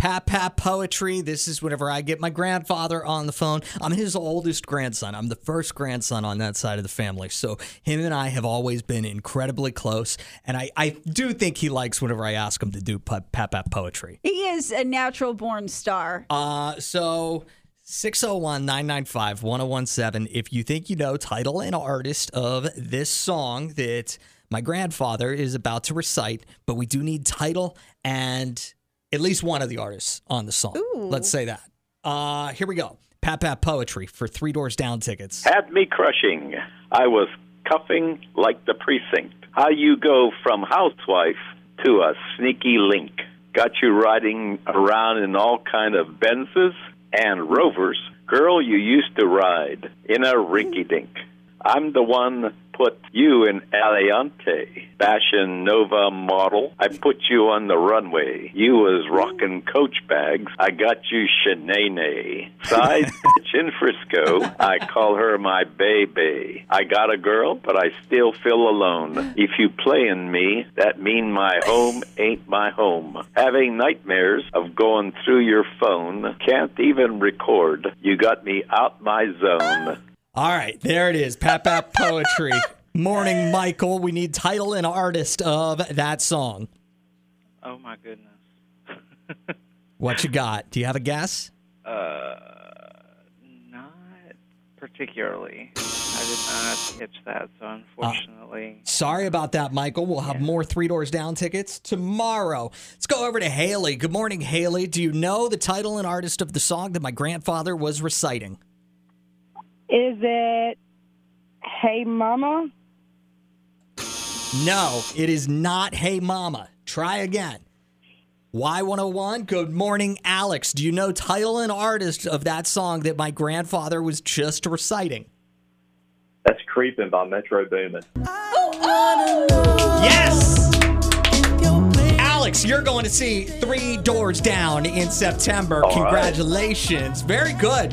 Pat Pat Poetry. This is whenever I get my grandfather on the phone. I'm his oldest grandson. I'm the first grandson on that side of the family. So him and I have always been incredibly close. And I do think he likes whenever I ask him to do Pat Pat Poetry. He is a natural born star. So 601-995-1017. If you think you know title and artist of this song that my grandfather is about to recite, but we do need title and at least one of the artists on the song. Ooh. Let's say that. Here we go. Pat Pat Poetry for Three Doors Down tickets. Had me crushing. I was cuffing like the precinct. How you go from housewife to a sneaky link. Got you riding around in all kind of Benzes and Rovers. Girl, you used to ride in a rinky-dink. I'm the one put you in Aliante, Fashion Nova model. I put you on the runway. You was rocking Coach bags. I got you Shanae. Size bitch in Frisco. I call her my baby. I got a girl, but I still feel alone. If you playin' me, that mean my home ain't my home. Having nightmares of going through your phone. Can't even record. You got me out my zone. All right, there it is. Pat Pat Poetry. Morning, Michael. We need title and artist of that song. Oh, my goodness. What you got? Do you have a guess? Not particularly. I did not catch that, so unfortunately. Sorry about that, Michael. We'll have more Three Doors Down tickets tomorrow. Let's go over to Haley. Good morning, Haley. Do you know the title and artist of the song that my grandfather was reciting? Is it Hey Mama? No, it is not Hey Mama. Try again. Y101, good morning, Alex. Do you know title and artist of that song that my grandfather was just reciting? That's Creepin' by Metro Boomin. Yes! Alex, you're going to see Three Doors Down in September. All right. Congratulations. Very good.